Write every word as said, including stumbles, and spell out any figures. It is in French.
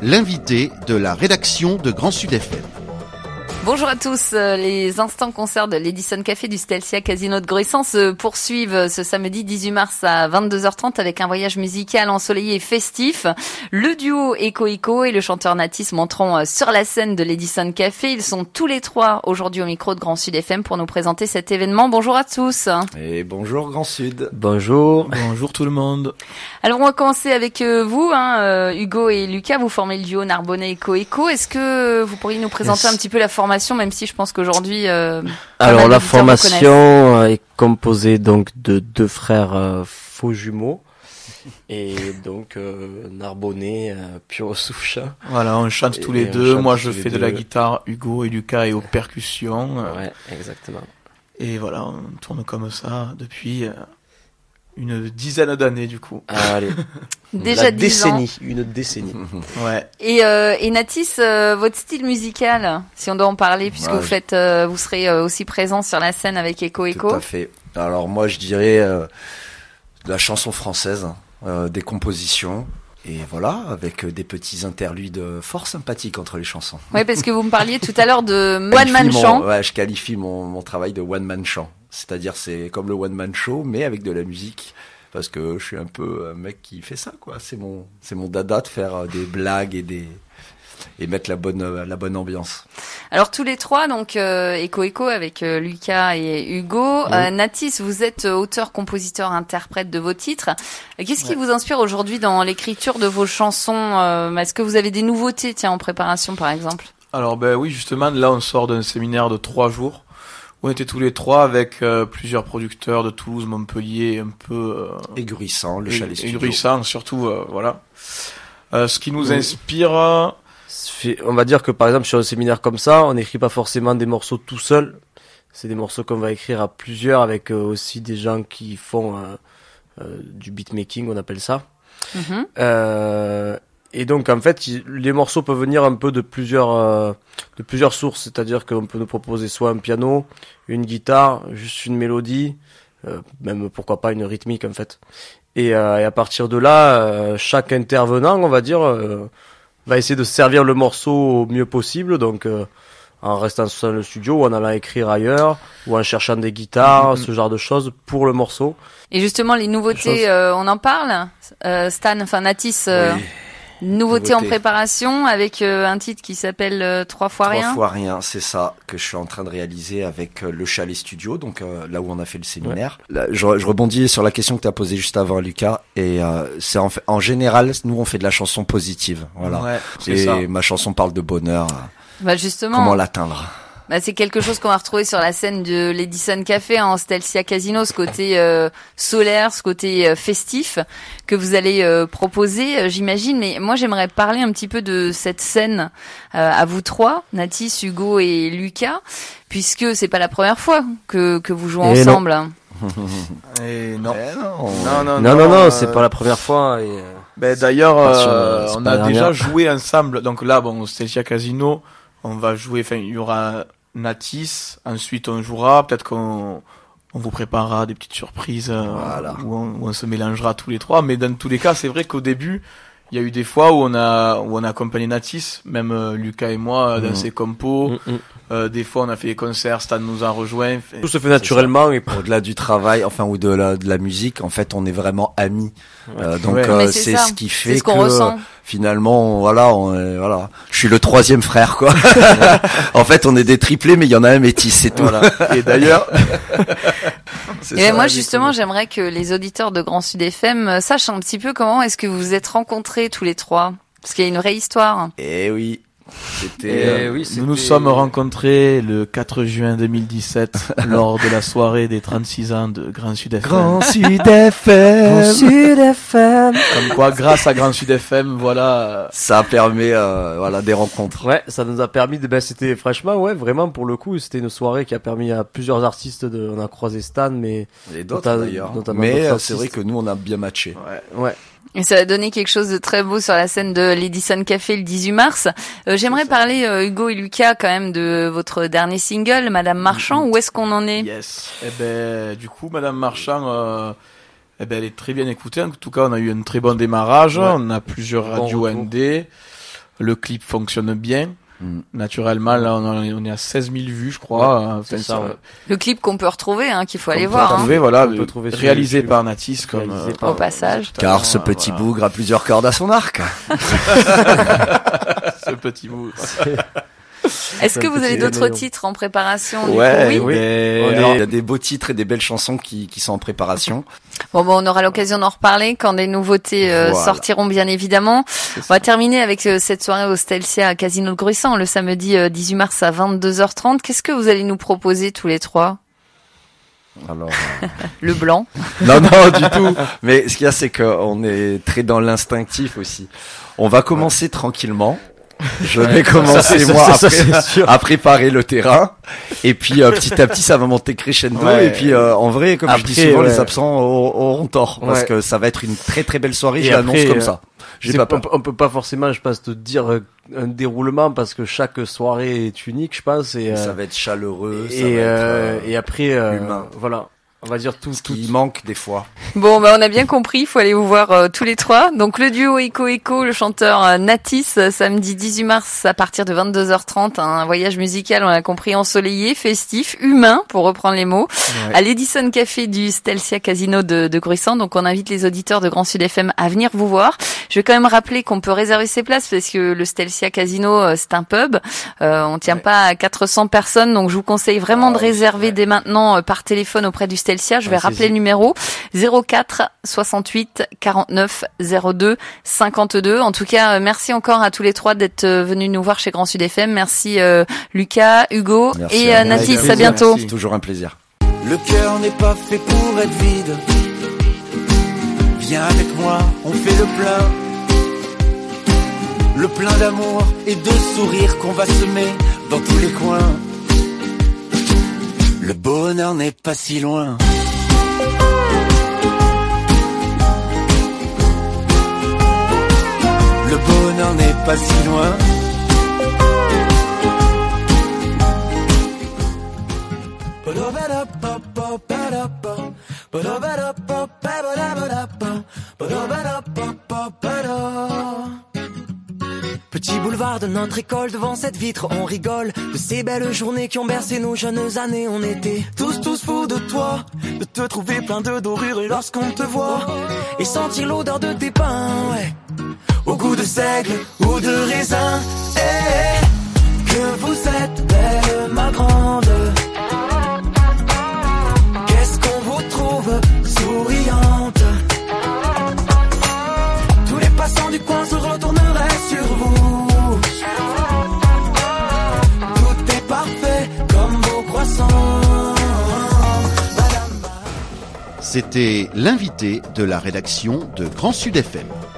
l'invité de la rédaction de Grand Sud F M. Bonjour à tous, les instants concerts de l'Edison Café du Stelcia Casino de Gruissan se poursuivent ce samedi dix-huit mars à vingt-deux heures trente avec un voyage musical ensoleillé et festif. Le duo Echo Echo et le chanteur Natis monteront sur la scène de l'Edison Café. Ils sont tous les trois aujourd'hui au micro de Grand Sud F M pour nous présenter cet événement. Bonjour à tous. Et bonjour Grand Sud. Bonjour. Bonjour tout le monde. Alors on va commencer avec vous, hein, Hugo et Lucas, vous formez le duo Narbonnais Echo Echo. Est-ce que vous pourriez nous présenter yes. un petit peu la formation, même si je pense qu'aujourd'hui... Euh, Alors la formation est composée donc de deux frères euh, faux jumeaux et donc euh, Narbonnais, euh, pure souche. Voilà, on chante et, tous les deux. Moi je fais de la guitare, Hugo et Lucas est aux percussions. Ouais, exactement. Et voilà, on tourne comme ça depuis... Euh, une dizaine d'années du coup. Ah, allez. Déjà La dix décennie, ans. Une décennie. Ouais. Et, euh, et Natis, euh, votre style musical, si on doit en parler, puisque ouais, vous faites, euh, vous serez euh, aussi présent sur la scène avec Echo Echo. Tout à fait. Alors moi, je dirais euh, de la chanson française, euh, des compositions. Et voilà, avec des petits interludes fort sympathiques entre les chansons. Oui, parce que vous me parliez tout à l'heure de one man chant. Ouais, je qualifie mon, mon travail de one man chant. C'est-à-dire, c'est comme le one man show, mais avec de la musique. Parce que je suis un peu un mec qui fait ça, quoi. C'est mon, c'est mon dada de faire des blagues et des, et mettre la bonne, la bonne ambiance. Alors, tous les trois, donc, euh, Echo Echo avec euh, Lucas et Hugo. Oui. Euh, Natis, vous êtes auteur, compositeur, interprète de vos titres. Qu'est-ce qui ouais. vous inspire aujourd'hui dans l'écriture de vos chansons? euh, Est-ce que vous avez des nouveautés, tiens, en préparation, par exemple? Alors, ben oui, justement, là, on sort d'un séminaire de trois jours. On était tous les trois avec euh, plusieurs producteurs de Toulouse, Montpellier, un peu... Euh, Aigurissant, le Chalet Studio. Aigurissant, surtout, euh, voilà. Euh, ce qui nous oui. inspire... Euh, on va dire que par exemple sur un séminaire comme ça, on n'écrit pas forcément des morceaux tout seul. C'est des morceaux qu'on va écrire à plusieurs avec euh, aussi des gens qui font euh, euh, du beatmaking, on appelle ça. Mm-hmm. Euh, et donc en fait, les morceaux peuvent venir un peu de plusieurs euh, de plusieurs sources, c'est-à-dire qu'on peut nous proposer soit un piano, une guitare, juste une mélodie, euh, même pourquoi pas une rythmique en fait. Et, euh, et à partir de là, euh, chaque intervenant, on va dire, euh, va essayer de servir le morceau au mieux possible, donc euh, en restant dans le studio ou en allant écrire ailleurs ou en cherchant des guitares, mmh. ce genre de choses pour le morceau. Et justement, les nouveautés, euh, on en parle, euh, Stan, enfin Natis. Euh... Oui. Nouveauté, Nouveauté en préparation avec euh, un titre qui s'appelle euh, Trois fois rien. Trois fois rien, c'est ça que je suis en train de réaliser avec euh, le Chalet Studio, donc euh, là où on a fait le séminaire. Ouais. Là, je, je rebondis sur la question que tu as posée juste avant, Lucas, et euh, c'est en, en général, nous on fait de la chanson positive, voilà. Ouais, c'est et ça. Ma chanson parle de bonheur. Bah justement. Comment l'atteindre? Bah, c'est quelque chose qu'on va retrouver sur la scène de l'Edison Café en Stelcia Casino, ce côté euh, solaire, ce côté euh, festif que vous allez euh, proposer, euh, j'imagine. Mais moi, j'aimerais parler un petit peu de cette scène euh, à vous trois, Natis, Hugo et Lucas, puisque c'est pas la première fois que que vous jouez et ensemble. Non. Et non. Eh non. non, non, non, non, non, non euh... c'est pas la première fois. Et... Ben d'ailleurs, euh, on a déjà joué ensemble. Donc là, bon, Stelcia Casino. On va jouer, enfin, il y aura Natis, ensuite on jouera, peut-être qu'on on vous préparera des petites surprises, voilà. euh, où, on, où on se mélangera tous les trois, mais dans tous les cas, c'est vrai qu'au début, il y a eu des fois où on a, où on a accompagné Natis, même euh, Lucas et moi, dans mmh. ses compos, mmh. euh, des fois on a fait des concerts, Stan nous a rejoints. Tout se fait naturellement, et au-delà du travail, enfin, ou de la, de la musique, en fait, on est vraiment amis. Ouais. Euh, donc, ouais. euh, c'est, c'est ce qui fait ce que, ressent. Finalement, voilà, on est, voilà. Je suis le troisième frère, quoi. En fait, on est des triplés, mais il y en a un métis, c'est tout. Voilà. Et d'ailleurs. Et ça, moi, justement, cool. J'aimerais que les auditeurs de Grand Sud F M sachent un petit peu comment est-ce que vous vous êtes rencontrés tous les trois. Parce qu'il y a une vraie histoire. Eh oui. C'était, euh, oui, c'était... Nous nous sommes rencontrés le quatre juin deux mille dix-sept lors de la soirée des trente-six ans de Grand Sud F M. Grand Sud F M. Grand Sud F M. Comme quoi, grâce à Grand Sud F M, voilà. Ça permet, euh, voilà, des rencontres. Ouais, ça nous a permis de, ben, c'était franchement, ouais, vraiment, pour le coup, c'était une soirée qui a permis à plusieurs artistes de, on a croisé Stan, mais. Et d'autres notamment, d'ailleurs. Notamment mais d'autres c'est vrai que nous, on a bien matché. Ouais. Ouais. Et ça a donné quelque chose de très beau sur la scène de l'Edison Café le dix-huit mars. Euh, j'aimerais parler, euh, Hugo et Lucas, quand même, de votre dernier single, Madame Marchand. Mm-hmm. Où est-ce qu'on en est? Yes. Eh ben, du coup, Madame Marchand, euh, eh ben, elle est très bien écoutée. En tout cas, on a eu un très bon démarrage. Ouais. On a plusieurs radios bon N D. le clip fonctionne bien. Mmh. Naturellement, là, on est à seize mille vues, je crois. Ouais, enfin, c'est ça, ouais. Le clip qu'on peut retrouver, hein, qu'il faut on aller peut voir. Trouver, hein. voilà, on peut trouver réalisé par Natis, comme euh, par, au passage. Car ce petit voilà. bougre a plusieurs cordes à son arc. Ce petit bougre. Est-ce que vous avez d'autres titres en préparation? Ouais, du coup, oui. oui. Alors, il y a des beaux titres et des belles chansons qui, qui sont en préparation. Bon, bon, on aura l'occasion d'en reparler quand des nouveautés euh, voilà. sortiront, bien évidemment. On va terminer avec euh, cette soirée au Stelcia à Casino de Gruissant, le samedi euh, dix-huit mars à vingt-deux heures trente. Qu'est-ce que vous allez nous proposer tous les trois? Alors, euh... le blanc. Non, non, du tout. Mais ce qu'il y a, c'est qu'on est très dans l'instinctif aussi. On va commencer ouais. tranquillement. Je vais commencer ça, moi ça, ça, après, à préparer le terrain et puis euh, petit à petit ça va monter crescendo ouais. et puis euh, en vrai comme après, je dis souvent ouais. les absents auront tort parce ouais. que ça va être une très très belle soirée, et je l'annonce comme euh, ça. J'ai pas peur. On peut pas forcément je pense te dire un déroulement parce que chaque soirée est unique je pense et, et euh, ça va être chaleureux et, ça va être, euh, et après euh, humain. Voilà. On va dire tout ce qui manque des fois. Bon, bah on a bien compris, il faut aller vous voir euh, tous les trois. Donc le duo Echo Echo, le chanteur euh, Natis, euh, samedi dix-huit mars à partir de vingt-deux heures trente, hein, un voyage musical, on l'a compris, ensoleillé, festif, humain, pour reprendre les mots, ouais. à l'Edison Café du Stelcia Casino de, de Gruissant. Donc on invite les auditeurs de Grand Sud F M à venir vous voir. Je vais quand même rappeler qu'on peut réserver ses places parce que le Stelcia Casino, euh, c'est un pub. Euh, on tient ouais. pas à quatre cents personnes, donc je vous conseille vraiment oh, de réserver ouais. dès maintenant euh, par téléphone auprès du Stelcia. Je vais ouais, rappeler le numéro zéro quatre soixante-huit quarante-neuf zéro deux cinquante-deux. En tout cas, euh, merci encore à tous les trois d'être euh, venus nous voir chez Grand Sud F M. Merci euh, Lucas, Hugo merci et euh, Natis. À bientôt. C'est toujours un plaisir. Le cœur n'est pas fait pour être vide. Viens avec moi, on fait le plein. Le plein d'amour et de sourires qu'on va semer dans tous les coins. Le bonheur n'est pas si loin. Le bonheur n'est pas si loin. Petit boulevard de notre école, devant cette vitre on rigole de ces belles journées qui ont bercé nos jeunes années. On était tous tous fous de toi, de te trouver plein de dorures lorsqu'on te voit et sentir l'odeur de tes pains, ouais, au goût de seigle ou de raisin. Hey, que vous êtes belle ma grande, qu'est-ce qu'on vous trouve souriante. Tous les passants du coin se retourneraient sur vous. Tout est parfait comme vos croissants. C'était l'invité de la rédaction de Grand Sud F M.